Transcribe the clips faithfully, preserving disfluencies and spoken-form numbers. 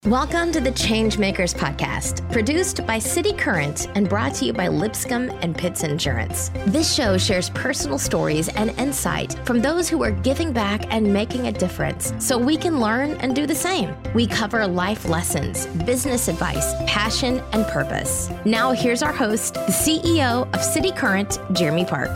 Welcome to the Changemakers podcast, produced by City Current and brought to you by Lipscomb and Pitts Insurance. This show shares personal stories and insight from those who are giving back and making a difference so we can learn and do the same. We cover life lessons, business advice, passion, and purpose. Now here's our host, the C E O of City Current, Jeremy Park.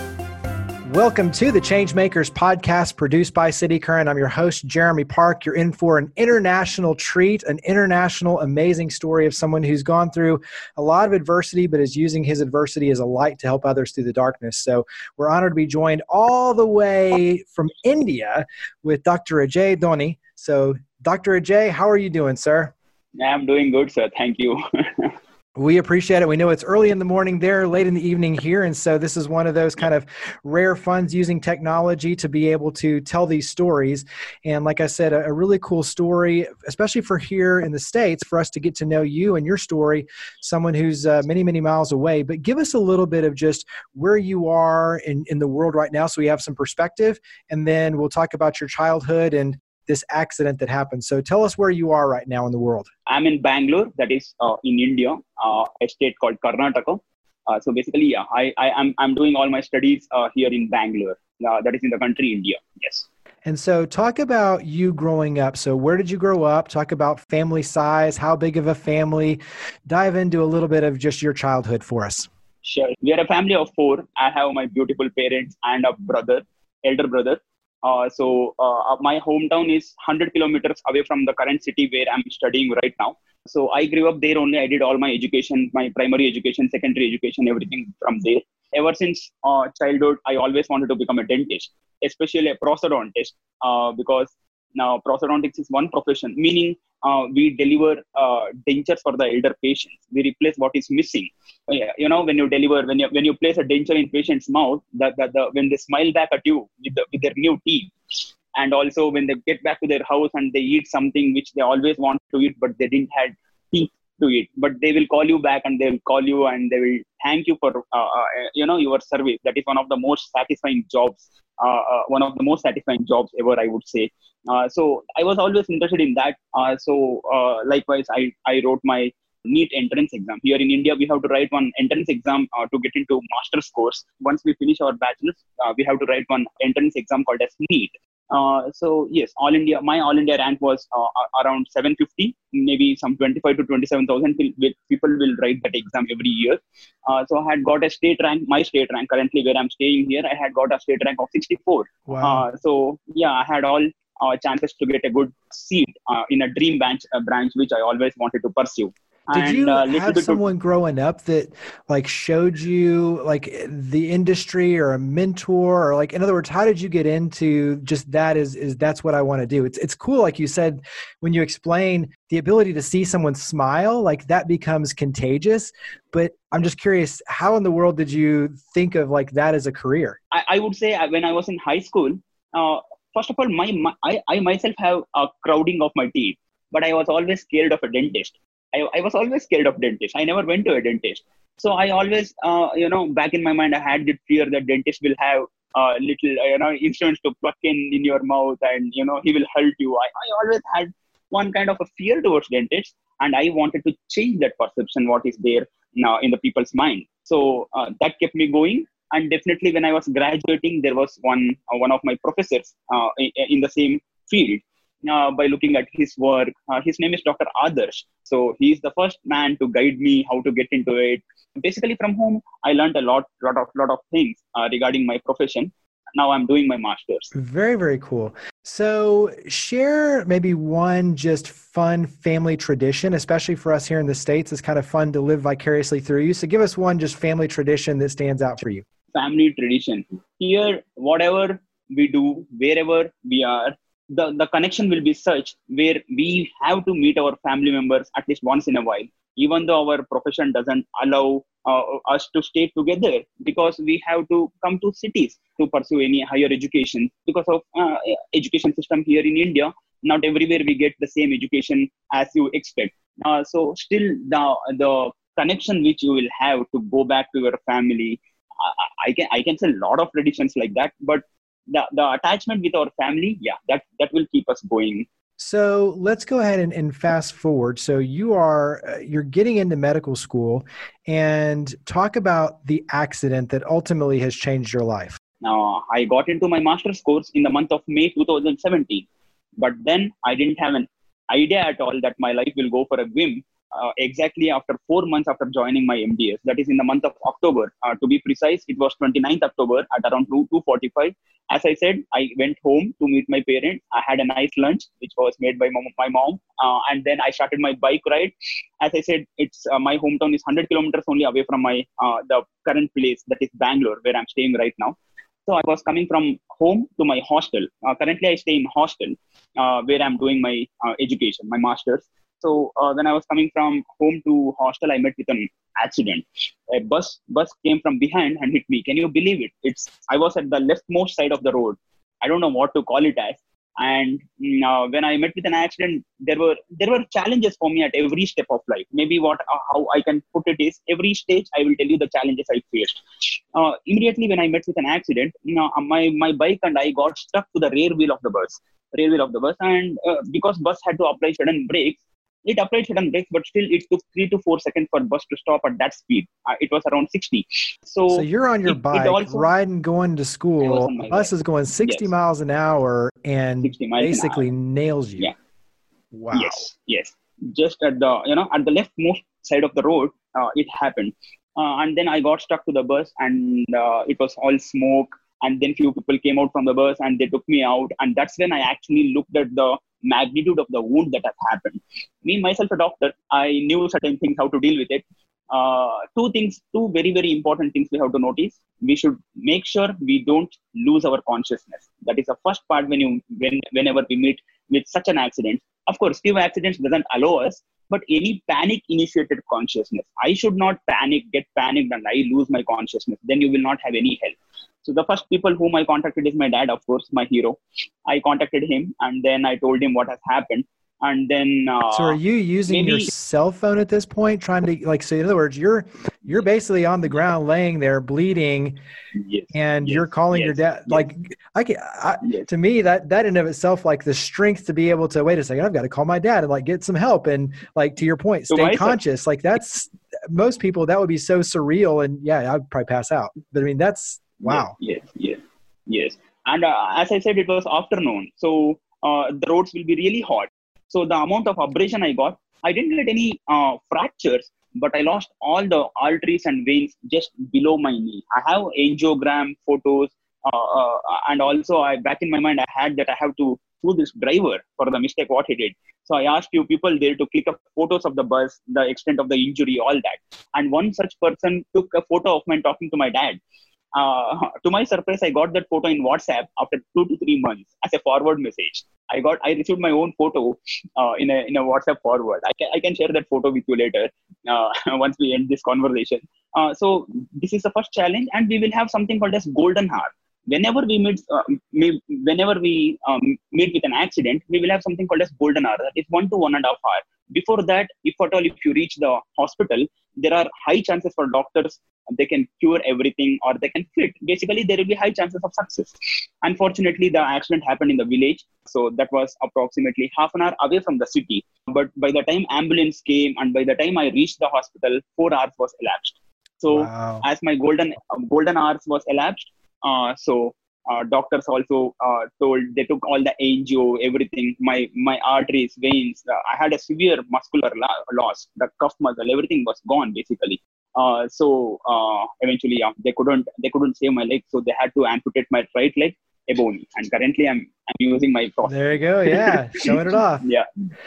Welcome to the Changemakers podcast produced by City Current. I'm your host, Jeremy Park. You're in for an international treat, an international amazing story of someone who's gone through a lot of adversity, but is using his adversity as a light to help others through the darkness. So we're honored to be joined all the way from India with Doctor Ajay Dhoni. So Doctor Ajay, how are you doing, sir? I'm doing good, sir. Thank you. We appreciate it. We know it's early in the morning there, late in the evening here. And so this is one of those kind of rare funds using technology to be able to tell these stories. And like I said, a, a really cool story, especially for here in the States, for us to get to know you and your story, someone who's uh, many, many miles away. But give us a little bit of just where you are in, in the world right now so we have some perspective. And then we'll talk about your childhood and this accident that happened. So tell us where you are right now in the world. I'm in Bangalore, that is uh, in India, uh, a state called Karnataka. Uh, so basically, yeah, I, I, I'm, I'm doing all my studies uh, here in Bangalore. Uh, that is in the country, India. Yes. And so talk about you growing up. So where did you grow up? Talk about family size, how big of a family. Dive into a little bit of just your childhood for us. Sure. We are a family of four. I have my beautiful parents and a brother, elder brother. Uh, so uh, my hometown is one hundred kilometers away from the current city where I'm studying right now. So I grew up there only. I did all my education, my primary education, secondary education, everything from there. Ever since uh, childhood, I always wanted to become a dentist, especially a prosthodontist, uh, because now prosthodontics is one profession, meaning uh, we deliver uh, dentures for the elder patients. We replace what is missing. You know, when you deliver, when you when you place a denture in patient's mouth, that the, the, when they smile back at you with, the, with their new teeth, and also when they get back to their house and they eat something which they always want to eat, but they didn't have teeth to eat, but they will call you back and they will call you and they will thank you for, uh, uh, you know, your service. That is one of the most satisfying jobs, uh, uh, one of the most satisfying jobs ever, I would say. Uh, so I was always interested in that. Uh, so uh, likewise, I, I wrote my NEET entrance exam. Here in India, we have to write one entrance exam uh, to get into master's course. Once we finish our bachelor's, uh, we have to write one entrance exam called as NEET. Uh, so yes, all India, my all India rank was uh, around seven fifty, maybe some twenty-five to twenty-seven thousand people will write that exam every year. Uh, so I had got a state rank, my state rank currently where I'm staying here, I had got a state rank of sixty-four. Wow. Uh, so yeah, I had all uh, chances to get a good seat uh, in a dream branch, a branch which I always wanted to pursue. Did and, you uh, have someone to... growing up that like showed you like the industry or a mentor or like, in other words, how did you get into just that is, is that's what I want to do? It's, it's cool. Like you said, when you explain the ability to see someone smile, like that becomes contagious. But I'm just curious, how in the world did you think of like that as a career? I, I would say when I was in high school, uh, first of all, my, my I, I myself have a crowding of my teeth, but I was always scared of a dentist. I, I was always scared of dentist. I never went to a dentist. So I always, uh, you know, back in my mind, I had the fear that dentist will have uh, little, uh, you know, instruments to pluck in in your mouth and, you know, he will hurt you. I, I always had one kind of a fear towards dentists, and I wanted to change that perception, what is there now in the people's mind. So uh, that kept me going. And definitely when I was graduating, there was one, uh, one of my professors uh, in, in the same field. Uh, by looking at his work. Uh, his name is Doctor Adarsh. So he is the first man to guide me how to get into it. Basically from whom I learned a lot, lot of, lot of things uh, regarding my profession. Now I'm doing my master's. Very, very cool. So share maybe one just fun family tradition, especially for us here in the States. It's kind of fun to live vicariously through you. So give us one just family tradition that stands out for you. Family tradition. Here, whatever we do, wherever we are, The, the connection will be such where we have to meet our family members at least once in a while, even though our profession doesn't allow uh, us to stay together, because we have to come to cities to pursue any higher education because of uh, education system here in India. Not everywhere we get the same education as you expect. Uh, so still the the connection which you will have to go back to your family, I, I can I can say a lot of traditions like that, but The, the attachment with our family, yeah, that, that will keep us going. So let's go ahead and, and fast forward. So you are, uh, you're getting into medical school, and talk about the accident that ultimately has changed your life. Now, I got into my master's course in the month of May two thousand seventeen, but then I didn't have an idea at all that my life will go for a whim. Uh, exactly after four months after joining my M D S, that is in the month of October. Uh, to be precise, it was twenty-ninth October at around two forty-five. As I said, I went home to meet my parents. I had a nice lunch, which was made by mom, my mom. Uh, and then I started my bike ride. As I said, it's uh, my hometown is one hundred kilometers only away from my uh, the current place, that is Bangalore, where I'm staying right now. So I was coming from home to my hostel. Uh, currently, I stay in hostel uh, where I'm doing my uh, education, my master's. So uh, when I was coming from home to hostel, I met with an accident. A bus bus came from behind and hit me. Can you believe it? It's I was at the leftmost side of the road. I don't know what to call it as. And uh, when I met with an accident, there were there were challenges for me at every step of life. Maybe what uh, how I can put it is, every stage I will tell you the challenges I faced. Uh, immediately when I met with an accident, you know, my my bike and I got stuck to the rear wheel of the bus, rear wheel of the bus, and uh, because bus had to apply sudden brakes. It applied sudden brakes, but still it took three to four seconds for bus to stop at that speed. Uh, it was around sixty. So, so you're on your it, bike, it also, riding, going to school. The bus bike. is going sixty yes. miles an hour and basically hour. nails you. Yeah. Wow. Yes. Yes. Just at the you know at the leftmost side of the road, uh, it happened, uh, and then I got stuck to the bus, and uh, it was all smoke. And then few people came out from the bus and they took me out, and that's when I actually looked at the magnitude of the wound that has happened. Me, myself, a doctor, I knew certain things, how to deal with it. Uh, two things, two very, very important things we have to notice. We should make sure we don't lose our consciousness. That is the first part when you, when, whenever we meet with such an accident. Of course, few accidents doesn't allow us, but any panic-initiated consciousness. I should not panic, get panicked, and I lose my consciousness. Then you will not have any help. So the first people whom I contacted is my dad, of course, my hero. I contacted him, and then I told him what has happened. And then uh, so are you using maybe, your cell phone at this point, trying to, like, so in other words, you're you're basically on the ground laying there bleeding, yes, and yes, you're calling yes, your dad. Yes. Like, I can, I, yes. to me, that that in of itself, like the strength to be able to, wait a second, I've got to call my dad and like get some help, and like to your point, stay conscious. Like that's, most people, that would be so surreal, and yeah, I'd probably pass out. But I mean, that's wow. Yes, yes, yes. yes. And uh, as I said, it was afternoon, so uh, the roads will be really hot. So the amount of abrasion I got, I didn't get any uh, fractures, but I lost all the arteries and veins just below my knee. I have angiogram photos, uh, uh, and also I back in my mind I had that I have to sue this driver for the mistake what he did. So I asked few people there to click up photos of the bus, the extent of the injury, all that. And one such person took a photo of mine talking to my dad. Uh, to my surprise, I got that photo in WhatsApp after two to three months as a forward message. I got, I received my own photo uh, in a in a WhatsApp forward. I can I can share that photo with you later uh, once we end this conversation. Uh, so this is the first challenge, and we will have something called as golden hour. Whenever we meet, uh, whenever we um, meet with an accident, we will have something called as golden hour. That is one to one and a half hour. Before that, if at all, if you reach the hospital, there are high chances for doctors. They can cure everything, or they can fit. Basically, there will be high chances of success. Unfortunately, the accident happened in the village. So that was approximately half an hour away from the city. But by the time ambulance came and by the time I reached the hospital, four hours was elapsed. So wow. as my golden uh, golden hours was elapsed, uh, so uh, doctors also uh, told, they took all the angio, everything, my, my arteries, veins. Uh, I had a severe muscular la- loss. The cuff muscle, everything was gone basically. Uh, so uh, eventually, yeah, they couldn't they couldn't save my leg, so they had to amputate my right leg above me. And currently, I'm I'm using my prosthesis. There you go, yeah, showing it off. Yeah.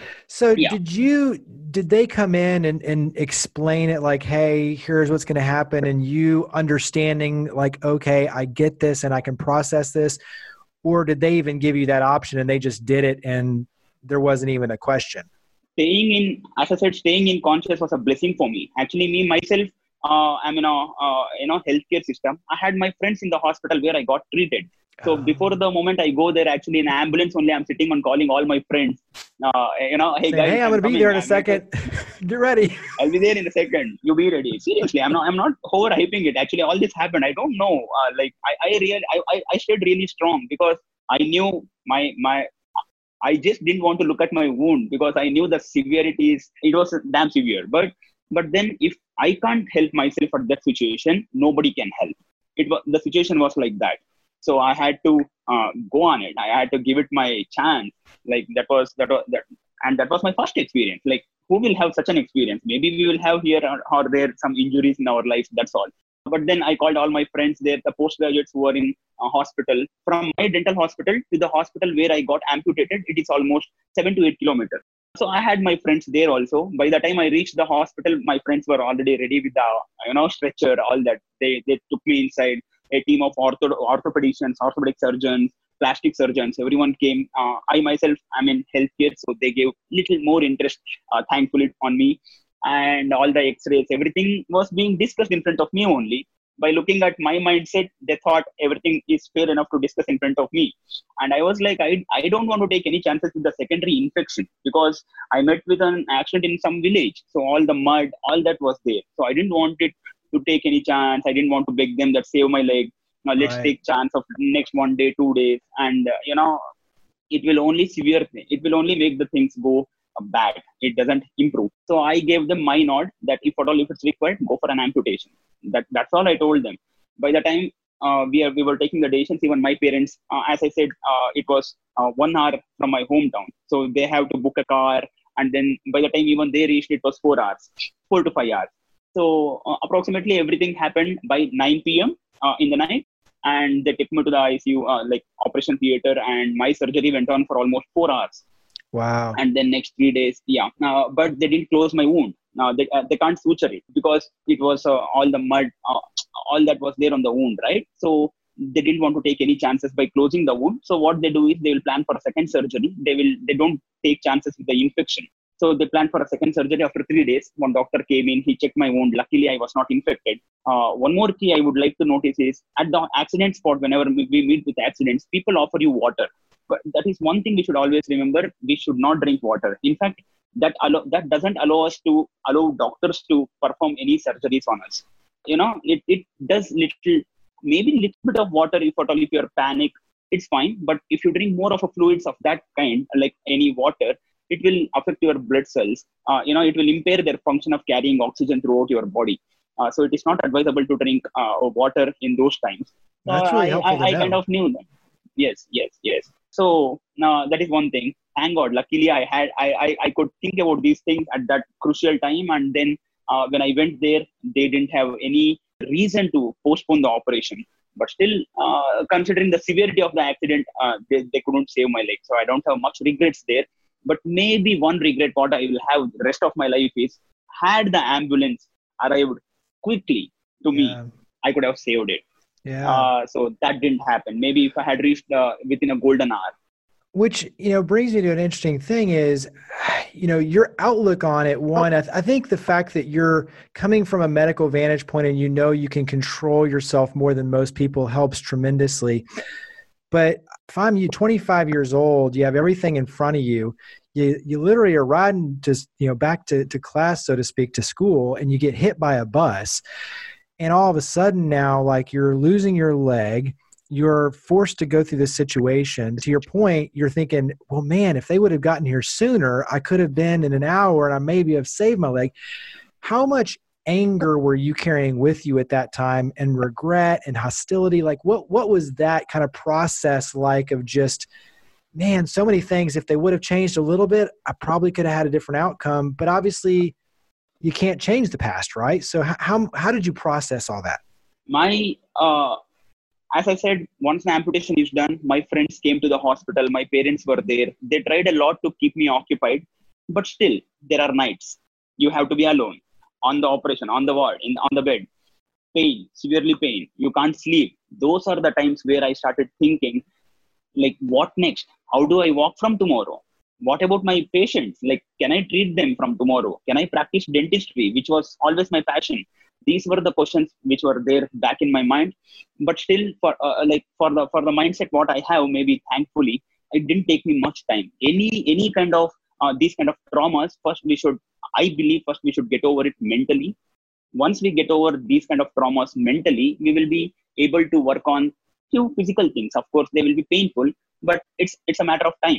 So yeah. did you did they come in and, and explain it like, hey, here's what's going to happen, and you understanding like, okay, I get this and I can process this, or did they even give you that option and they just did it and there wasn't even a question? Staying in, as I said, staying in conscious was a blessing for me. Actually, me, myself, uh, I'm in a, uh, you know, healthcare system. I had my friends in the hospital where I got treated. So um, before the moment I go there, actually in ambulance only, I'm sitting and calling all my friends. Uh, you know, hey saying, guys, hey, I'm, I'm going to be there in a second. Get ready. I'll be there in a second. You be ready. Seriously, I'm not, I'm not overhyping it. Actually, all this happened. I don't know. Uh, like I, I really, I, I, I stayed really strong because I knew my, my, I just didn't want to look at my wound because I knew the severity is, it was damn severe. But but then if I can't help myself at that situation, nobody can help. It was, the situation was like that. So I had to uh, go on it. I had to give it my chance. Like that was that was that, and that was my first experience. Like who will have such an experience? Maybe we will have here or, or there some injuries in our lives. That's all. But then I called all my friends there, the postgraduates who were in a hospital. From my dental hospital to the hospital where I got amputated, it is almost seven to eight kilometers. So I had my friends there also. By the time I reached the hospital, my friends were already ready with the you know stretcher, all that. They they took me inside. A team of ortho orthopedicians, orthopedic surgeons, plastic surgeons. Everyone came. Uh, I myself, I'm in healthcare, so they gave little more interest, uh, thankfully, on me. And all the X-rays, everything was being discussed in front of me only. By looking at my mindset, they thought everything is fair enough to discuss in front of me. And I was like, I, I don't want to take any chances with the secondary infection because I met with an accident in some village. So all the mud, all that was there. So I didn't want it to take any chance. I didn't want to beg them that save my leg. Now let's Right. take chance of next one day, two days. And, uh, you know, it will only severe, it will only make the things go bad. It doesn't improve. So I gave them my nod that if at all, if it's required, go for an amputation. That That's all I told them. By the time uh, we, are, we were taking the decisions, even my parents, uh, as I said, uh, it was uh, one hour from my hometown. So they have to book a car. And then by the time even they reached, it was four hours, four to five hours. So uh, approximately everything happened by nine p.m. Uh, in the night. And they took me to the I C U, uh, like operation theater. And my surgery went on for almost four hours. Wow. And then next three days, yeah. Uh, but they didn't close my wound. Now they uh, they can't suture it because it was uh, all the mud, uh, all that was there on the wound, right? So they didn't want to take any chances by closing the wound. So what they do is they will plan for a second surgery. They will they don't take chances with the infection. So they planned for a second surgery after three days. One doctor came in, he checked my wound. Luckily, I was not infected. Uh, one more key I would like to notice is at the accident spot, whenever we meet with accidents, people offer you water. But that is one thing we should always remember. We should not drink water. In fact, that allow, that doesn't allow us to allow doctors to perform any surgeries on us. You know, it, it does little, maybe little bit of water if at all, if you're panic, it's fine. But if you drink more of a fluids of that kind, like any water, it will affect your blood cells. Uh, you know, it will impair their function of carrying oxygen throughout your body. Uh, so it is not advisable to drink uh, water in those times. So That's really I, helpful I, to I know. kind of knew that. Yes, yes, yes. So now that is one thing. Thank God. Luckily, I had I, I, I could think about these things at that crucial time. And then uh, when I went there, they didn't have any reason to postpone the operation. But still, uh, considering the severity of the accident, uh, they, they couldn't save my leg. So I don't have much regrets there. But maybe one regret what I will have the rest of my life is had the ambulance arrived quickly to me, Yeah. I could have saved it. Yeah. Uh, so that didn't happen. Maybe if I had reached uh, within a golden hour. Which, you know, brings me to an interesting thing is, you know, your outlook on it. One, I, th- I think the fact that you're coming from a medical vantage point and you know you can control yourself more than most people helps tremendously. But if I'm you twenty-five years old, you have everything in front of you. You you literally are riding just, you know, back to, to class, so to speak, to school, and you get hit by a bus. And all of a sudden now, like, you're losing your leg. You're forced to go through this situation. To your point, you're thinking, well, man, if they would have gotten here sooner, I could have been in an hour and I maybe have saved my leg. How much anger were you carrying with you at that time, and regret and hostility? Like, what, what was that kind of process like of just, man, so many things, if they would have changed a little bit, I probably could have had a different outcome. But obviously you can't change the past, right? So how, how did you process all that? My, uh, as I said, once the amputation is done, my friends came to the hospital. My parents were there. They tried a lot to keep me occupied, but still there are nights you have to be alone on the operation, on the ward, in, on the bed, pain, severely pain. You can't sleep. Those are the times where I started thinking, like, what next? How do I walk from tomorrow? What about my patients? Like, can I treat them from tomorrow? Can I practice dentistry, which was always my passion? These were the questions which were there back in my mind. But still, for uh, like for the for the mindset what I have, maybe thankfully, it didn't take me much time. Any any kind of uh, these kind of traumas, first we should, I believe, first we should get over it mentally. Once we get over these kind of traumas mentally, we will be able to work on few physical things. Of course, they will be painful, but it's it's a matter of time.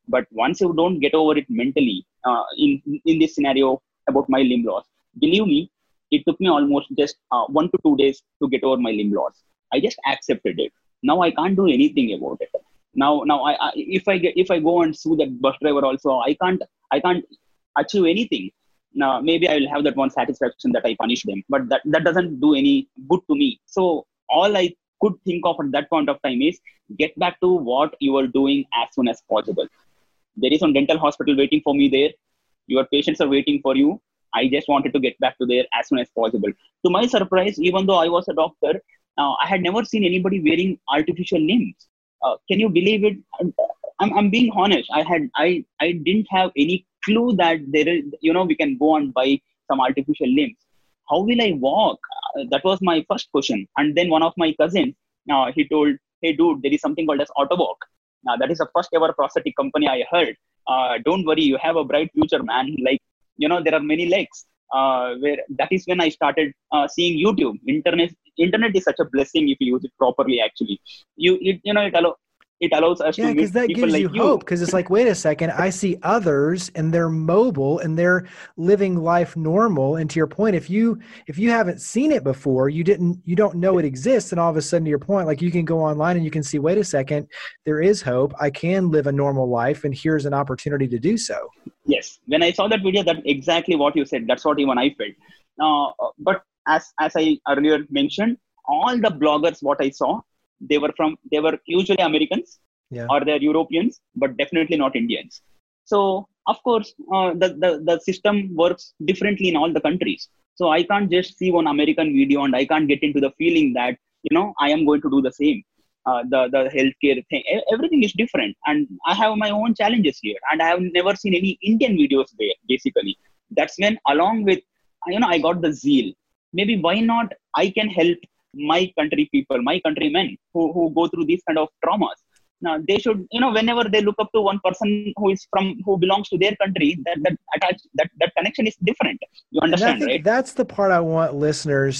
But once you don't get over it mentally, uh, in in this scenario about my limb loss, believe me, it took me almost just uh, one to two days to get over my limb loss. I just accepted it. Now I can't do anything about it. Now, now I, I if I get if I go and sue that bus driver also, I can't I can't achieve anything. Now maybe I will have that one satisfaction that I punish them, but that, that doesn't do any good to me. So all I could think of at that point of time is get back to what you are doing as soon as possible. There is a dental hospital waiting for me there. Your patients are waiting for you. I just wanted to get back to there as soon as possible. To my surprise, even though I was a doctor, uh, I had never seen anybody wearing artificial limbs. Uh, can you believe it? I'm, I'm being honest. I had I, I didn't have any clue that there is, you know, we can go and buy some artificial limbs. How will I walk? Uh, that was my first question. And then one of my cousins, uh, he told, hey dude, there is something called as Autowalk. Now that is the first ever prosthetic company I heard. Uh, don't worry, you have a bright future, man. Like, you know, there are many legs. Uh, where that is when I started uh, seeing YouTube. Internet, internet is such a blessing if you use it properly. Actually, you, it, you know, it allows. It allows us yeah, to because that people gives like you you. hope. Because it's like, wait a second, I see others and they're mobile and they're living life normal. And to your point, if you if you haven't seen it before, you didn't, you don't know it exists, and all of a sudden, to your point, like you can go online and you can see, wait a second, there is hope. I can live a normal life, and here's an opportunity to do so. Yes, when I saw that video, that's exactly what you said. That's what even I felt. Uh, but as as I earlier mentioned, all the bloggers what I saw, they were from they were usually Americans, yeah, or they're Europeans, but definitely not Indians. So of course, uh, the, the the system works differently in all the countries. So I can't just see one American video and I can't get into the feeling that, you know, I am going to do the same. Uh, the the healthcare thing, everything is different, and I have my own challenges here, and I have never seen any Indian videos there. Basically, that's when, along with, you know, I got the zeal. Maybe why not? I can help my country people, my countrymen who, who go through these kind of traumas. Now they should, you know, whenever they look up to one person who is from, who belongs to their country, that that attach, that, that connection is different. You understand, and I think right? That's the part I want listeners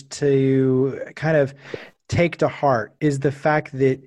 to kind of take to heart, is the fact that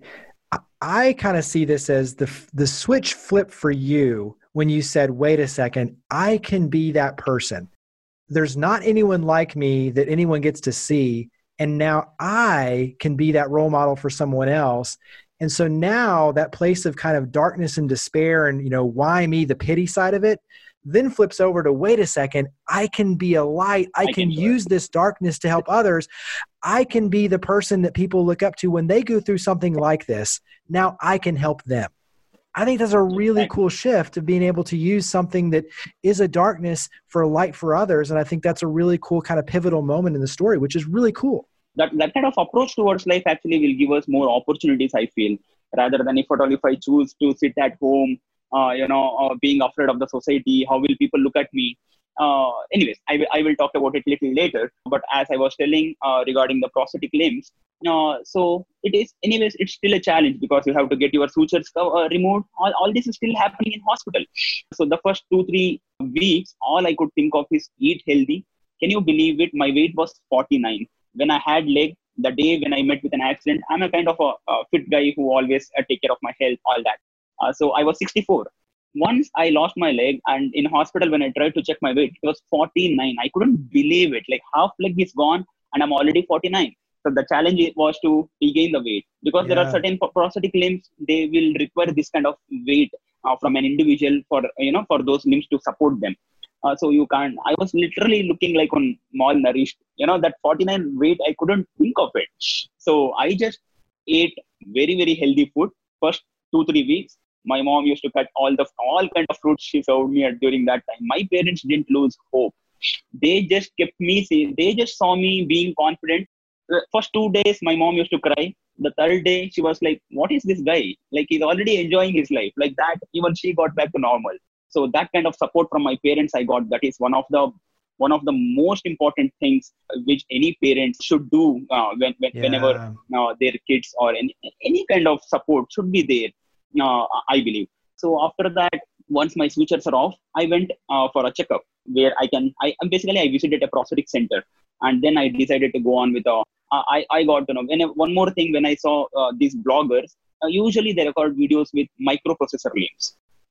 I kind of see this as the the switch flip for you when you said, wait a second, I can be that person. There's not anyone like me that anyone gets to see. And now I can be that role model for someone else. And so now that place of kind of darkness and despair and, you know, why me, the pity side of it, then flips over to, wait a second, I can be a light. I, I can, can use this darkness to help others. I can be the person that people look up to when they go through something like this. Now I can help them. I think that's a really cool shift of being able to use something that is a darkness for a light for others. And I think that's a really cool kind of pivotal moment in the story, which is really cool. That that kind of approach towards life actually will give us more opportunities, I feel, rather than if at all if I choose to sit at home, uh, you know, uh, being afraid of the society, how will people look at me? Uh, anyways, I, w- I will talk about it a little later. But as I was telling uh, regarding the prosthetic limbs, uh, so it is, anyways, it's still a challenge because you have to get your sutures uh, removed. All, all this is still happening in hospital. So the first two, three weeks, all I could think of is eat healthy. Can you believe it? My weight was forty-nine. When I had leg, the day when I met with an accident, I'm a kind of a, a fit guy who always uh, take care of my health, all that. Uh, so I was sixty-four. Once I lost my leg, and in hospital when I tried to check my weight, it was forty-nine. I couldn't believe it. Like half leg is gone and I'm already forty-nine. So the challenge was to regain the weight because yeah. there are certain prosthetic limbs, they will require this kind of weight uh, from an individual for, you know, for those limbs to support them. Uh, so you can't, I was literally looking like on malnourished, you know, that forty-nine weight, I couldn't think of it. So I just ate very, very healthy food. First two, three weeks, my mom used to cut all the, all kind of fruits she served me at during that time. My parents didn't lose hope. They just kept me, see, they just saw me being confident. The first two days, my mom used to cry. The third day, she was like, what is this guy? Like, he's already enjoying his life. Like that, even she got back to normal. So that kind of support from my parents I got, that is one of the one of the most important things which any parent should do uh, when, when yeah. whenever uh, their kids or any, any kind of support should be there, uh, I believe. So after that, once my sutures are off, I went uh, for a checkup where I can, I basically I visited a prosthetic center, and then I decided to go on with a, I, I got to know, when, one more thing, when I saw uh, these bloggers, uh, usually they record videos with microprocessor limbs.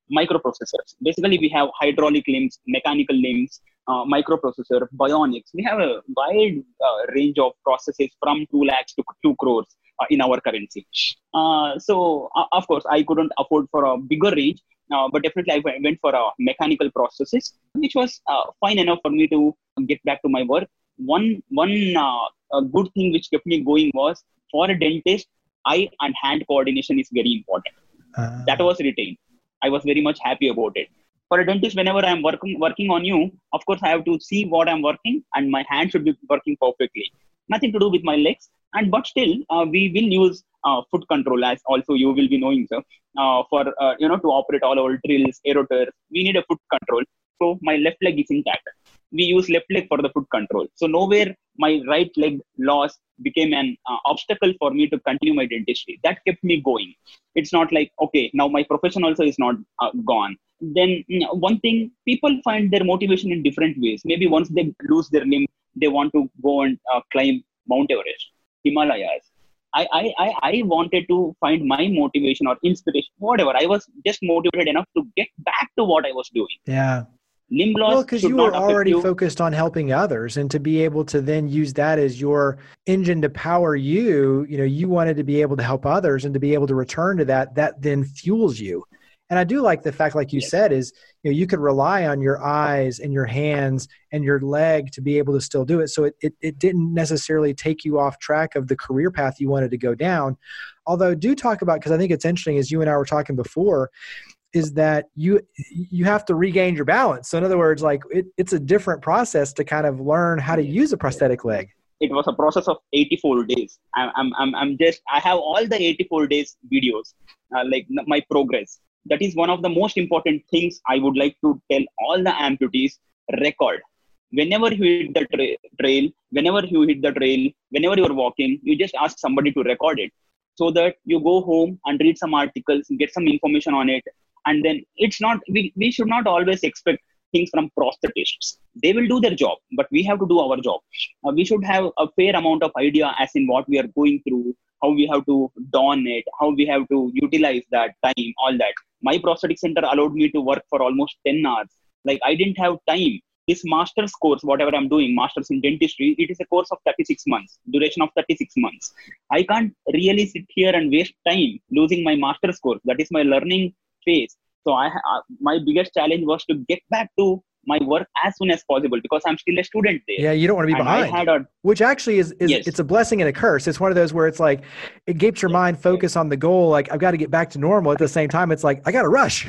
microprocessors. Basically, we have hydraulic limbs, mechanical limbs, uh, microprocessor, bionics. We have a wide uh, range of processes from two lakhs to two crores uh, in our currency. Uh, so, uh, of course, I couldn't afford for a bigger range, uh, but definitely I went for uh, mechanical processes, which was uh, fine enough for me to get back to my work. One, one uh, a good thing which kept me going was, for a dentist, eye and hand coordination is very important. Uh, that was retained. I was very much happy about it. For a dentist, whenever I'm working working on you, of course, I have to see what I'm working, and my hand should be working perfectly. Nothing to do with my legs. And but still, uh, we will use uh, foot control, as also you will be knowing, sir. Uh, for uh, you know to operate all our drills, rotors, we need a foot control. So my left leg is intact. We use left leg for the foot control. So nowhere my right leg loss became an uh, obstacle for me to continue my dentistry. That kept me going. It's not like, okay, now my profession also is not uh, gone. Then you know, one thing, people find their motivation in different ways. Maybe once they lose their limb, they want to go and uh, climb Mount Everest, Himalayas. I, I, I, I wanted to find my motivation or inspiration, whatever. I was just motivated enough to get back to what I was doing. Yeah. Limb loss. Well, because you were already you. focused on helping others, and to be able to then use that as your engine to power you, you know, you wanted to be able to help others and to be able to return to that, that then fuels you. And I do like the fact, like you yes. said, is, you know, you could rely on your eyes and your hands and your leg to be able to still do it. So it, it, it didn't necessarily take you off track of the career path you wanted to go down. Although do talk about, because I think it's interesting, as you and I were talking before, is that you you have to regain your balance. So in other words, like it, it's a different process to kind of learn how to use a prosthetic leg. It was a process of eighty-four days. I'm I'm I'm, I'm just I have all the eighty-four days videos, uh, like my progress. That is one of the most important things I would like to tell all the amputees: record. Whenever you hit the tra- trail, whenever you hit the trail, whenever you're walking, you just ask somebody to record it, so that you go home and read some articles, get some information on it. And then it's not, we, we should not always expect things from prosthetists. They will do their job, but we have to do our job. Uh, we should have a fair amount of idea as in what we are going through, how we have to don it, how we have to utilize that time, all that. My prosthetic center allowed me to work for almost ten hours. Like I didn't have time. This master's course, whatever I'm doing, master's in dentistry, it is a course of thirty-six months, duration of thirty-six months. I can't really sit here and waste time losing my master's course. That is my learning phase. So I, uh, my biggest challenge was to get back to my work as soon as possible, because I'm still a student there. Yeah, you don't want to be and behind. I had a, Which actually is, is yes. it's a blessing and a curse. It's one of those where it's like, it keeps your yes. mind focused on the goal. Like, I've got to get back to normal. At the same time, it's like, I got to rush.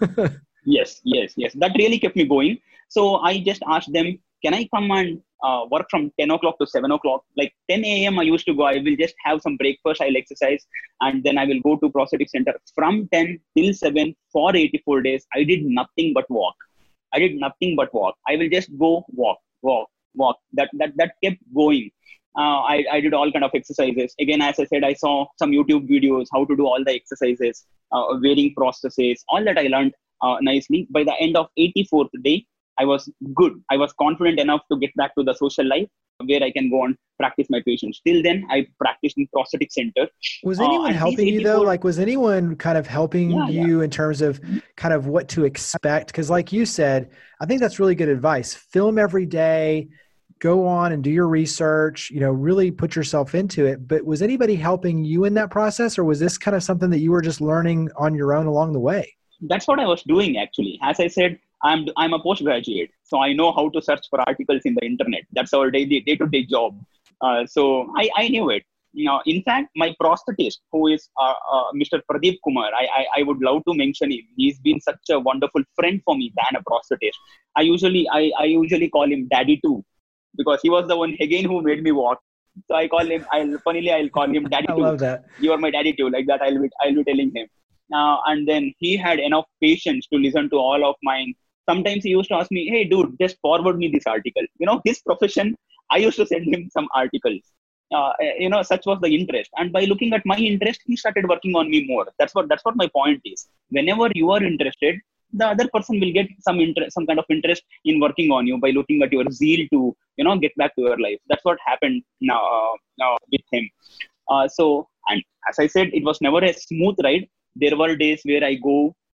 yes, yes, yes. That really kept me going. So I just asked them, can I come and uh, work from ten o'clock to seven o'clock? Like ten a.m. I used to go. I will just have some breakfast. I'll exercise. And then I will go to prosthetic center from ten till seven for eighty-four days. I did nothing but walk. I did nothing but walk. I will just go walk, walk, walk. That that that kept going. Uh, I, I did all kind of exercises. Again, as I said, I saw some YouTube videos, how to do all the exercises, uh, wearing prostheses, all that I learned uh, nicely. By the end of eighty-fourth day, I was good. I was confident enough to get back to the social life where I can go and practice my patients. Till then, I practiced in prosthetic center. Was anyone uh, helping you though? Like, was anyone kind of helping yeah, you yeah. in terms of kind of what to expect? Because like you said, I think that's really good advice. Film every day, go on and do your research, you know, really put yourself into it. But was anybody helping you in that process, or was this kind of something that you were just learning on your own along the way? That's what I was doing actually. As I said, I'm I'm a postgraduate, so I know how to search for articles in the internet. That's our daily day-to-day job. Uh, so I, I knew it. You know, in fact, my prosthetist, who is uh, uh, Mister Pradeep Kumar, I, I I would love to mention him. He's been such a wonderful friend for me than a prosthetist. I usually I, I usually call him Daddy too, because he was the one again who made me walk. So I call him. I'll funnily I'll call him Daddy I too. love that. You are my daddy too. Like that, I'll be I'll be telling him. Uh, and then he had enough patience to listen to all of mine. Sometimes he used to ask me, hey, dude, just forward me this article. You know, his profession, I used to send him some articles. Uh, you know, such was the interest. And by looking at my interest, he started working on me more. That's what that's what my point is. Whenever you are interested, the other person will get some interest, some kind of interest in working on you by looking at your zeal to, you know, get back to your life. That's what happened now, uh, now with him. Uh, so, and as I said, it was never a smooth ride. There were days where I go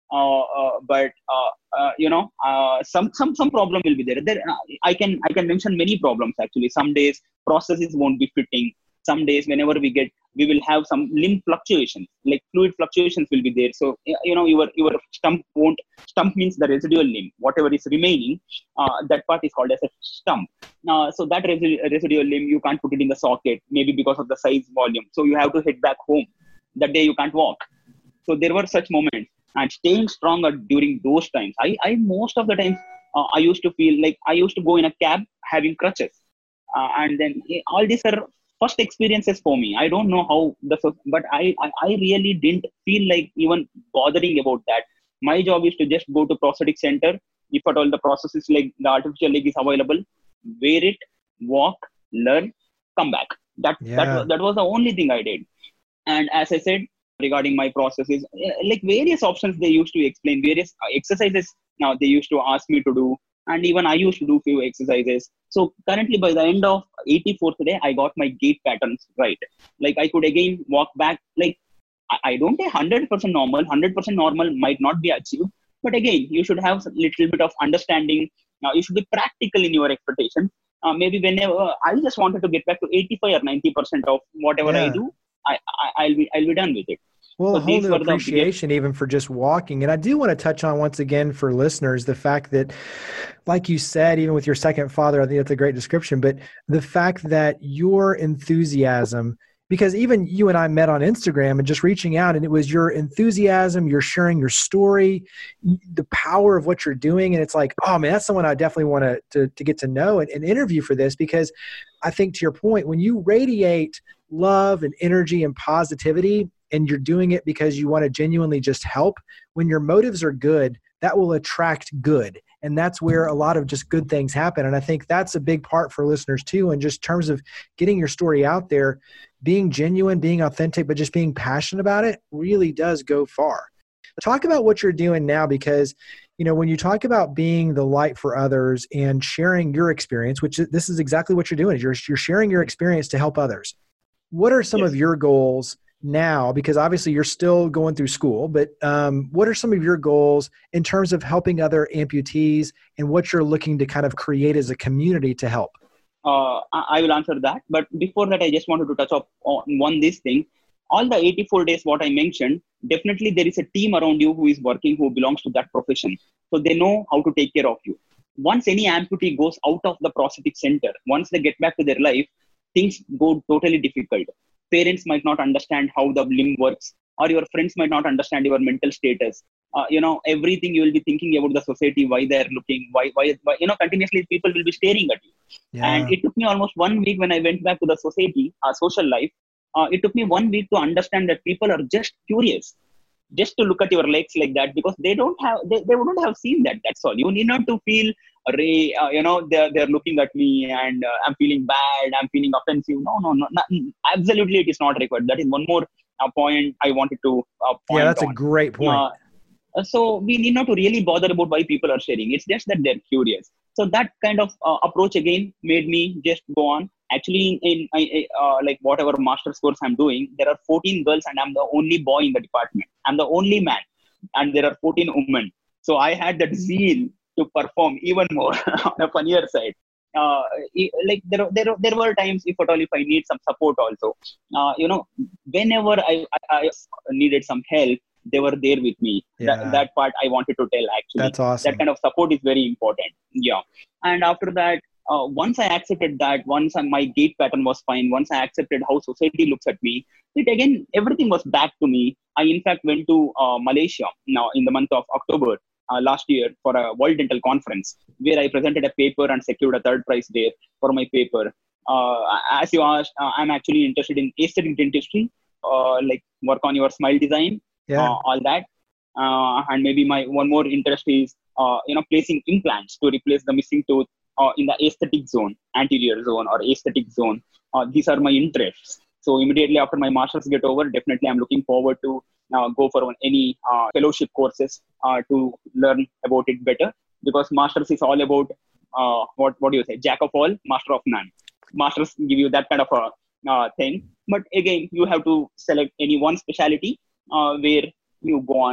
Uh, uh, but uh, uh, you know, uh, some some some problem will be there. There, uh, I can I can mention many problems actually. Some days processes won't be fitting. Some days, whenever we get, we will have some limb fluctuations, like fluid fluctuations will be there. So you know, your your stump won't. Stump means the residual limb, whatever is remaining. Uh, that part is called as a stump. Uh, so that resi- residual limb, you can't put it in the socket, maybe because of the size volume. So you have to head back home. That day you can't walk. So there were such moments, and staying stronger during those times. I, I most of the times uh, I used to feel like I used to go in a cab having crutches, uh, and then eh, all these are first experiences for me. I don't know how the, but I, I I really didn't feel like even bothering about that. My job is to just go to prosthetic center. If at all the process is like the artificial leg is available, wear it, walk, learn, come back. That Yeah. that that was the only thing I did. And as I said, regarding my processes, eh, like various options they used to explain, various uh, exercises now they used to ask me to do, and even I used to do few exercises. So currently, by the end of eighty-fourth day, I got my gait patterns right. Like I could again walk back. Like I, I don't say one hundred percent normal. one hundred percent normal might not be achieved, but again, you should have a little bit of understanding. Now you should be practical in your expectations. Uh, maybe whenever I just wanted to get back to eighty-five or ninety percent of whatever I Yeah. do, I, I I'll be I'll be done with it. Well, So a whole these new were the biggest. appreciation even for just walking. And I do want to touch on once again for listeners, the fact that, like you said, even with your second father, I think that's a great description, but the fact that your enthusiasm, because even you and I met on Instagram and just reaching out, and it was your enthusiasm, you're sharing your story, the power of what you're doing. And it's like, oh man, that's someone I definitely want to, to, to get to know and, and interview for this, because I think to your point, when you radiate love and energy and positivity, and you're doing it because you want to genuinely just help, when your motives are good, that will attract good. And that's where a lot of just good things happen. And I think that's a big part for listeners too. And just in terms of getting your story out there, being genuine, being authentic, but just being passionate about it really does go far. Talk about what you're doing now, because, you know, when you talk about being the light for others and sharing your experience, which this is exactly what you're doing, is you're, you're sharing your experience to help others. What are some Yes. of your goals now? Because obviously you're still going through school, but um, what are some of your goals in terms of helping other amputees and what you're looking to kind of create as a community to help? Uh, I I will answer that. But before that, I just wanted to touch up on one this thing. All the eighty-four days, what I mentioned, definitely there is a team around you who is working, who belongs to that profession. So they know how to take care of you. Once any amputee goes out of the prosthetic center, once they get back to their life, things go totally difficult. Parents might not understand how the limb works, or your friends might not understand your mental status. Uh, you know, everything you will be thinking about the society, why they're looking, why, why, why, you know, continuously people will be staring at you. Yeah. And it took me almost one week when I went back to the society, uh, social life. Uh, it took me one week to understand that people are just curious, just to look at your legs like that, because they don't have, they, they wouldn't have seen that. That's all. You need not to feel, Ray, uh, you know, they're, they're looking at me and uh, I'm feeling bad, I'm feeling offensive. No, no, no, not, absolutely it is not required. That is one more uh, point I wanted to uh, point Yeah, that's on. a great point. Uh, so we need not to really bother about why people are sharing. It's just that they're curious. So that kind of uh, approach again made me just go on. Actually, in, in uh, like whatever master's course I'm doing, there are fourteen girls and I'm the only boy in the department. I'm the only man, and there are fourteen women. So I had that zeal to perform even more on a funnier side. Uh, like there, there, there were times, if at all, if I need some support also, uh, you know, whenever I, I, I needed some help, they were there with me. Yeah. That, that part I wanted to tell actually. That's awesome. That kind of support is very important. Yeah. And after that, uh, once I accepted that, once I, my gait pattern was fine, once I accepted how society looks at me, it again, everything was back to me. I in fact went to uh, Malaysia now in the month of October uh, last year for a World Dental Conference, where I presented a paper and secured a third prize there for my paper. Uh, as you asked, uh, I'm actually interested in aesthetic dentistry, uh, like work on your smile design. Yeah. Uh, all that, uh, and maybe my one more interest is uh, you know placing implants to replace the missing tooth uh, in the aesthetic zone, anterior zone or aesthetic zone. Uh, these are my interests. So immediately after my masters get over, definitely I'm looking forward to uh, go for any uh, fellowship courses uh, to learn about it better, because masters is all about uh, what what do you say, jack of all, master of none. Masters give you that kind of a uh, thing, but again you have to select any one specialty Uh, where you go on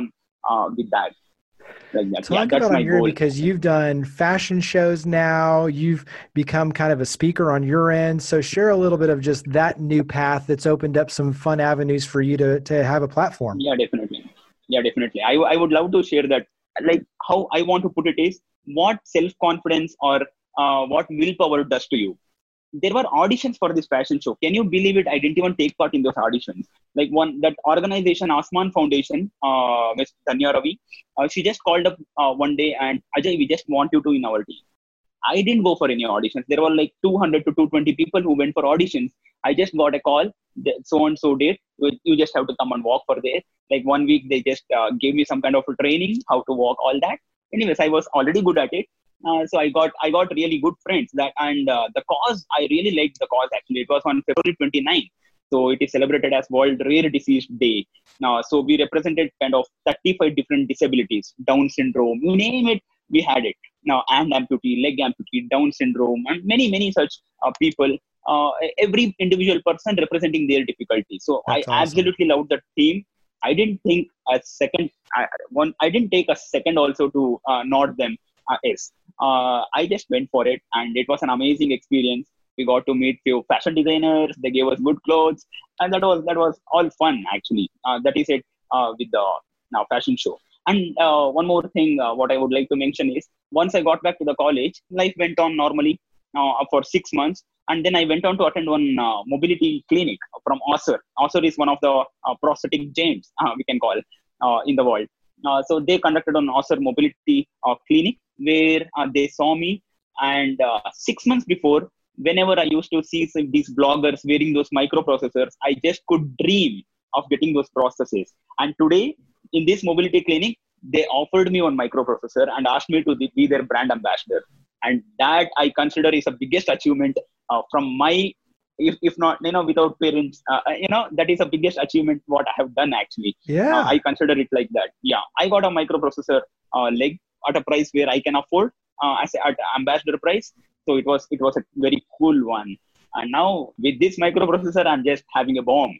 uh, with that. Like that. Talk Yeah, that's about my on your goal. because you've done fashion shows now. You've become kind of a speaker on your end. So share a little bit of just that new path that's opened up some fun avenues for you to to have a platform. Yeah, definitely. Yeah, definitely. I, I would love to share that. Like how I want to put it is what self-confidence or uh, what willpower does to you. There were auditions for this fashion show. Can you believe it? I didn't even take part in those auditions. Like one, that organization, Asman Foundation, uh, Miss Dhanya Ravi, uh, she just called up uh, one day and Ajay, we just want you to in our team. I didn't go for any auditions. There were like two hundred to two hundred twenty people who went for auditions. I just got a call, so and so date. You just have to come and walk for there. Like one week, they just uh, gave me some kind of a training, how to walk, all that. Anyways, I was already good at it. Uh, so I got I got really good friends that, and uh, the cause, I really liked the cause actually. It was on February twenty-ninth. So it is celebrated as World Rare Disease Day. Now, so we represented kind of thirty-five different disabilities, Down syndrome, you name it, we had it. Now, hand amputee, leg amputee, Down syndrome, and many, many such uh, people, uh, every individual person representing their difficulty. So That's I awesome. absolutely loved the theme. I didn't think a second, I, one, I didn't take a second also to uh, nod them uh, yes. Uh, I just went for it, and it was an amazing experience. We got to meet few fashion designers. They gave us good clothes, and that was that was all fun actually. Uh, that is it uh, with the now fashion show. And uh, one more thing, uh, what I would like to mention is, once I got back to the college, life went on normally uh, for six months, and then I went on to attend one uh, mobility clinic from Osser. Osser is one of the uh, prosthetic giants uh, we can call uh, in the world. Uh, so they conducted an Osser mobility uh, clinic where uh, they saw me, and uh, six months before, whenever I used to see some, these bloggers wearing those microprocessors, I just could dream of getting those processors. And today, in this mobility clinic, they offered me one microprocessor and asked me to be their brand ambassador. And that I consider is the biggest achievement uh, from my, if, if not, you know, without parents, uh, you know, that is the biggest achievement what I have done actually. Yeah. Uh, I consider it like that. Yeah, I got a microprocessor uh, leg at a price where I can afford uh, as a, at ambassador price. So it was it was a very cool one. And now with this microprocessor, I'm just having a bomb.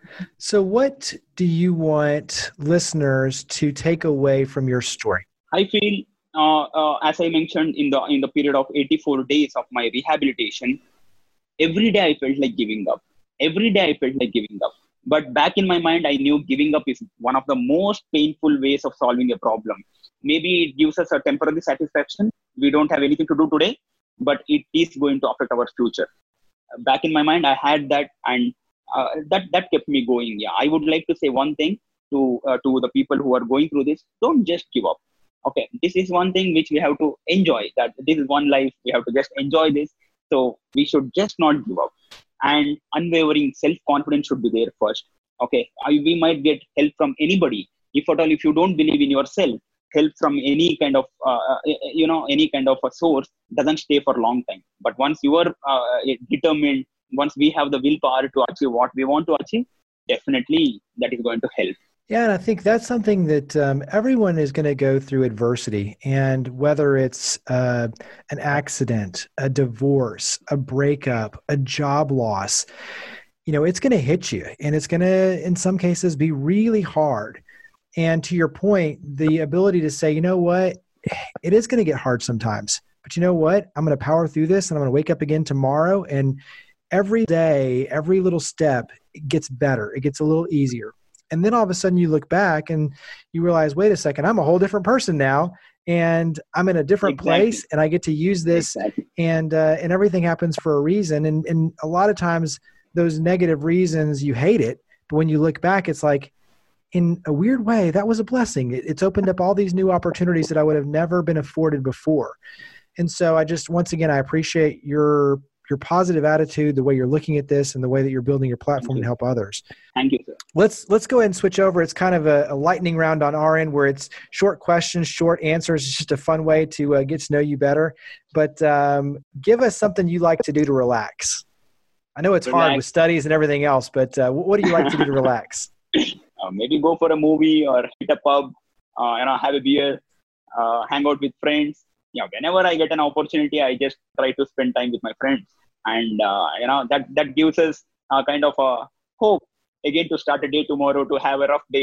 So what do you want listeners to take away from your story? I feel, uh, uh, as I mentioned, in the in the period of eighty-four days of my rehabilitation, every day I felt like giving up. Every day I felt like giving up. But back in my mind, I knew giving up is one of the most painful ways of solving a problem. Maybe it gives us a temporary satisfaction. We don't have anything to do today, but it is going to affect our future. Back in my mind, I had that, and uh, that that kept me going. Yeah, I would like to say one thing to uh, to the people who are going through this: don't just give up. Okay, this is one thing which we have to enjoy. That this is one life, we have to just enjoy this. So we should just not give up, and unwavering self-confidence should be there first. Okay, I, we might get help from anybody. If at all, if you don't believe in yourself, help from any kind of uh, you know any kind of a source doesn't stay for a long time. But once you are uh, determined, once we have the willpower to achieve what we want to achieve, definitely that is going to help. Yeah, and I think that's something that um, everyone is going to go through adversity, and whether it's uh, an accident, a divorce, a breakup, a job loss, you know, it's going to hit you, and it's going to, in some cases, be really hard. And to your point, the ability to say, you know what, it is going to get hard sometimes, but you know what, I'm going to power through this, and I'm going to wake up again tomorrow. And every day, every little step, it gets better. It gets a little easier. And then all of a sudden you look back and you realize, wait a second, I'm a whole different person now, and I'm in a different Exactly. place, and I get to use this, Exactly. and uh, and everything happens for a reason. And and a lot of times those negative reasons, you hate it, but when you look back, it's like, in a weird way, that was a blessing. It, it's opened up all these new opportunities that I would have never been afforded before. And so I just, once again, I appreciate your your positive attitude, the way you're looking at this, and the way that you're building your platform to help others. Thank you, sir. Let's let's go ahead and switch over. It's kind of a, a lightning round on our end, where it's short questions, short answers. It's just a fun way to uh, get to know you better. But um, give us something you like to do to relax. I know it's Relax. hard with studies and everything else, but uh, what do you like to do to relax? Uh, maybe go for a movie or hit a pub, uh, you know, have a beer, uh, hang out with friends. Yeah, whenever I get an opportunity, I just try to spend time with my friends, and uh, you know that that gives us a kind of a hope again to start a day tomorrow, to have a rough day.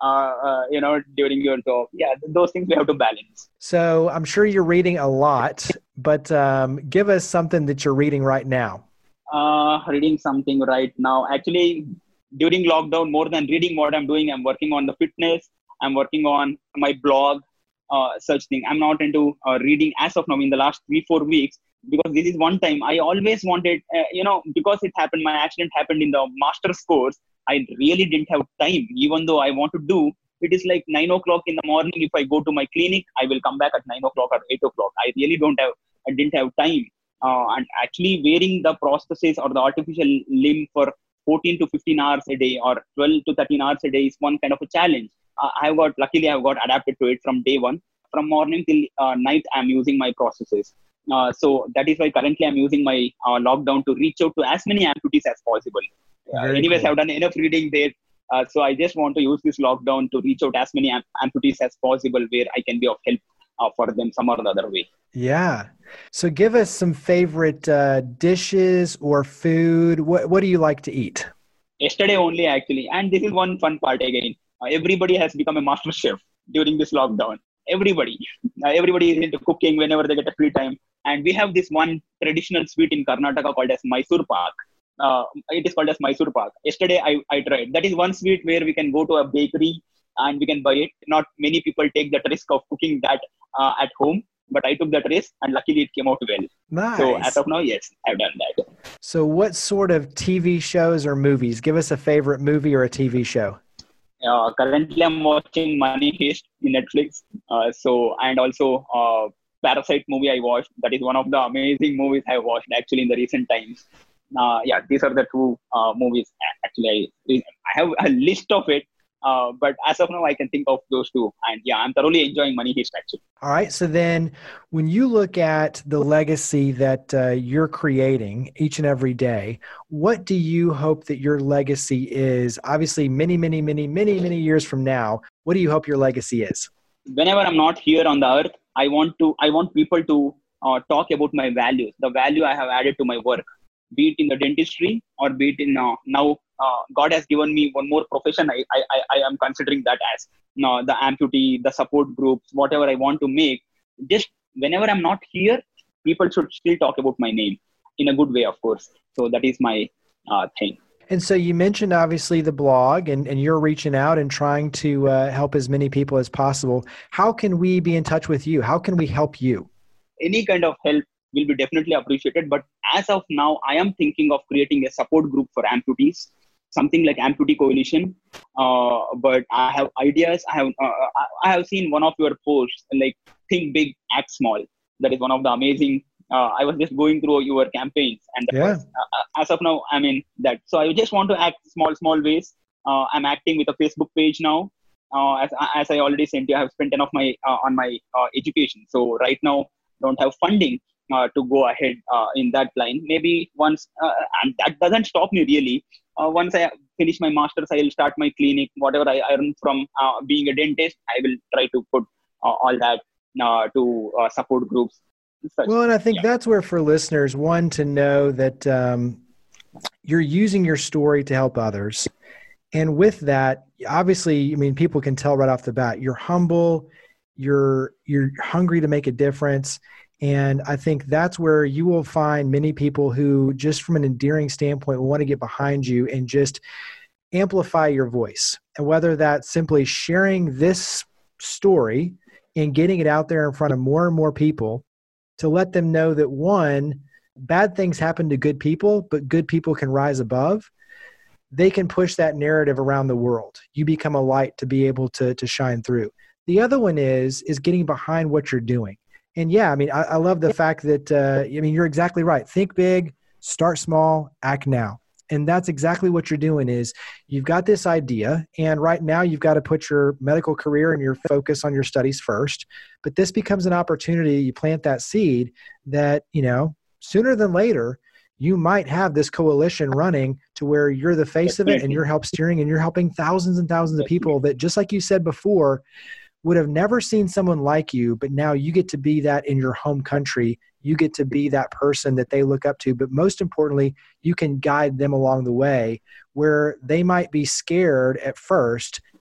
uh, uh, you know, during your job. Yeah, those things we have to balance. So I'm sure you're reading a lot, but um, give us something that you're reading right now. Uh, reading something right now. Actually, during lockdown, more than reading, what I'm doing, I'm working on the fitness. I'm working on my blog, uh, such thing. I'm not into uh, reading as of now in the last three, four weeks, because this is one time I always wanted, uh, you know, because it happened, my accident happened in the master's course. I really didn't have time, even though I want to do. It is like nine o'clock in the morning. If I go to my clinic, I will come back at nine o'clock or eight o'clock. I really don't have, I didn't have time. Uh, and actually wearing the prosthesis or the artificial limb for fourteen to fifteen hours a day or twelve to thirteen hours a day is one kind of a challenge. Uh, I've got, luckily I've got adapted to it from day one. From morning till uh, night, I'm using my prosthesis. Uh, so that is why currently I'm using my uh, lockdown to reach out to as many amputees as possible. Uh, anyways, cool. I've done enough reading there. Uh, so I just want to use this lockdown to reach out as many am- amputees as possible where I can be of help uh, for them some or the other way. Yeah. So give us some favorite uh, dishes or food. What What do you like to eat? Yesterday only, actually. And this is one fun part again. Uh, everybody has become a master chef during this lockdown. Everybody. Uh, everybody is into cooking whenever they get a free time. And we have this one traditional sweet in Karnataka called as Mysore Pak. Uh, it is called as Mysore Pak. Yesterday I, I tried. That is one sweet where we can go to a bakery and we can buy it. Not many people take that risk of cooking that uh, at home. But I took that risk and luckily it came out well. Nice. So as of now, yes, I've done that. So what sort of T V shows or movies? Give us a favorite movie or a T V show. Uh, currently, I'm watching Money Heist in Netflix. Uh, so and also uh, Parasite movie I watched. That is one of the amazing movies I watched actually in the recent times. Uh, yeah, these are the two uh, movies. Actually, I, I have a list of it. Uh, but as of now, I can think of those two. And yeah, I'm thoroughly enjoying Money Heist actually. All right. So then when you look at the legacy that uh, you're creating each and every day, what do you hope that your legacy is? Obviously, many, many, many, many, many years from now, what do you hope your legacy is? Whenever I'm not here on the earth, I want to, I want people to uh, talk about my values, the value I have added to my work, be it in the dentistry or be it in uh, now, Uh, God has given me one more profession. I, I, I am considering that as you know, the amputee, the support groups, whatever I want to make. Just whenever I'm not here, people should still talk about my name in a good way, of course. So that is my uh, thing. And so you mentioned obviously the blog and, and you're reaching out and trying to uh, help as many people as possible. How can we be in touch with you? How can we help you? Any kind of help will be definitely appreciated. But as of now, I am thinking of creating a support group for amputees. Something like Amputee Coalition, uh, but I have ideas. I have uh, I have seen one of your posts, like think big, act small. That is one of the amazing. Uh, I was just going through your campaigns, and that yeah. was, uh, as of now, I mean that. So I just want to act small, small ways. Uh, I'm acting with a Facebook page now. Uh, as as I already sent you, I have spent enough my uh, on my uh, education. So right now, don't have funding uh, to go ahead uh, in that line. Maybe once, uh, and that doesn't stop me really. Uh, once I finish my master's, I will start my clinic. Whatever I earn from uh, being a dentist, I will try to put uh, all that uh, to uh, support groups. Such. Well, and I think yeah. that's where for listeners, one, to know that um, you're using your story to help others. And with that, obviously, I mean, people can tell right off the bat, you're humble, you're you're hungry to make a difference. And I think that's where you will find many people who, just from an endearing standpoint, will want to get behind you and just amplify your voice. And whether that's simply sharing this story and getting it out there in front of more and more people to let them know that, one, bad things happen to good people, but good people can rise above. They can push that narrative around the world. You become a light to be able to, to shine through. The other one is, is getting behind what you're doing. And yeah, I mean, I, I love the fact that, uh, I mean, you're exactly right. Think big, start small, act now. And that's exactly what you're doing is you've got this idea, and right now you've got to put your medical career and your focus on your studies first. But this becomes an opportunity. You plant that seed that, you know, sooner than later, you might have this coalition running to where you're the face of it and you're help steering and you're helping thousands and thousands of people that, just like you said before, would have never seen someone like you, but now you get to be that in your home country. You get to be that person that they look up to. But most importantly, you can guide them along the way where they might be scared at first.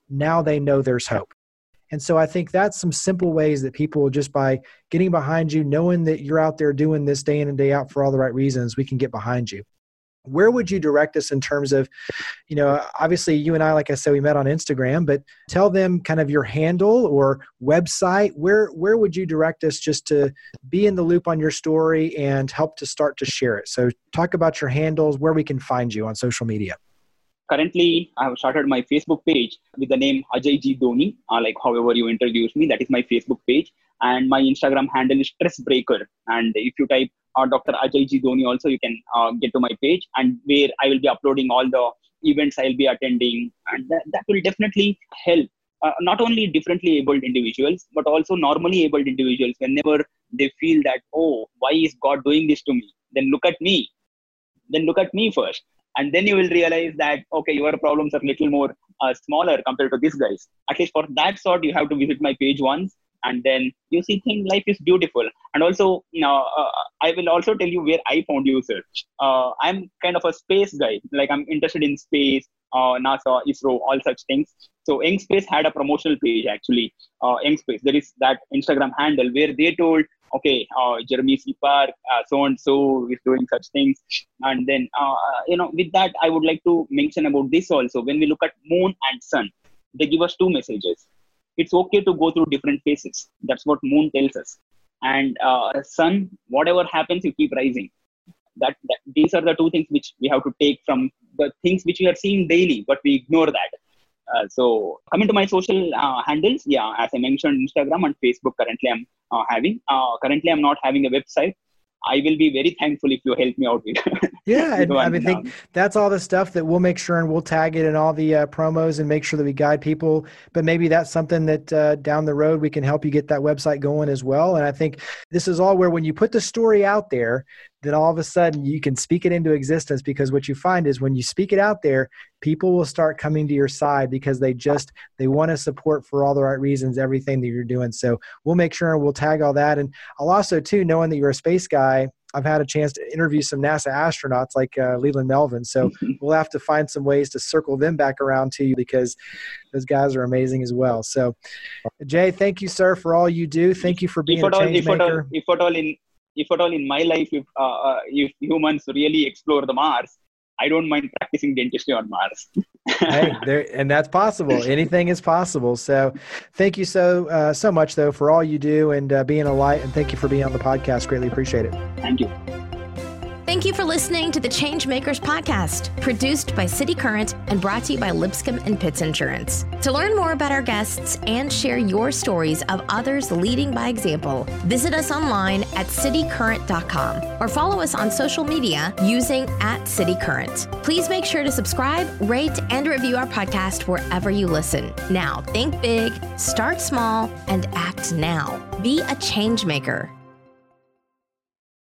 now they know there's hope. And so I think that's some simple ways that people, just by getting behind you, knowing that you're out there doing this day in and day out for all the right reasons, we can get behind you. Where would you direct us in terms of, you know, obviously you and I, like I said, we met on Instagram, but tell them kind of your handle or website. Where, where would you direct us just to be in the loop on your story and help to start to share it? So talk about your handles, where we can find you on social media. Currently, I have started my Facebook page with the name Ajay G Dhoni, uh, like however you introduced me, that is my Facebook page. And my Instagram handle is Stress Breaker. And if you type uh, Doctor Ajay G Dhoni also, you can uh, get to my page, and where I will be uploading all the events I'll be attending. And that, that will definitely help uh, not only differently abled individuals, but also normally abled individuals whenever they feel that, oh, why is God doing this to me? Then look at me. Then look at me first. And then you will realize that, okay, your problems are little more uh, smaller compared to these guys. At least for that sort, you have to visit my page once, and then you see things, life is beautiful. And also, you know, uh, I will also tell you where I found you, sir. Uh, I'm kind of a space guy. Like, I'm interested in space, uh, NASA, ISRO, all such things. So Young Space had a promotional page, actually. Uh, Young Space, there is that Instagram handle where they told, okay, uh, Jeremy C. Park, uh, so-and-so is doing such things. And then, uh, you know, with that, I would like to mention about this also. When we look at moon and sun, they give us two messages. It's okay to go through different phases. That's what moon tells us. And uh, sun, whatever happens, you keep rising. That, that These are the two things which we have to take from the things which we are seeing daily, but we ignore that. Uh, so coming to my social uh, handles, yeah, as I mentioned, Instagram and Facebook currently I'm uh, having. Uh, currently I'm not having a website. I will be very thankful if you help me out with Yeah, and I mean, now. think that's all the stuff that we'll make sure and we'll tag it in all the uh, promos and make sure that we guide people. But maybe that's something that uh, down the road we can help you get that website going as well. And I think this is all where when you put the story out there, then all of a sudden you can speak it into existence, because what you find is when you speak it out there, people will start coming to your side because they just, they want to support for all the right reasons, everything that you're doing. So we'll make sure and we'll tag all that. And I'll also too, knowing that you're a space guy, I've had a chance to interview some NASA astronauts like uh, Leland Melvin. So we'll have to find some ways to circle them back around to you, because those guys are amazing as well. So Jay, thank you, sir, for all you do. Thank you for being a change maker. If at all in If at all in my life, if uh, uh, if humans really explore the Mars, I don't mind practicing dentistry on Mars. Hey, there, and that's possible. Anything is possible. So thank you so uh, so much, though, for all you do and uh, being a light. And thank you for being on the podcast. Greatly appreciate it. Thank you. Thank you for listening to the Changemakers podcast, produced by City Current and brought to you by Lipscomb and Pitts Insurance. To learn more about our guests and share your stories of others leading by example, visit us online at city current dot com or follow us on social media using at City Current. Please make sure to subscribe, rate, and review our podcast wherever you listen. Now, think big, start small, and act now. Be a change maker.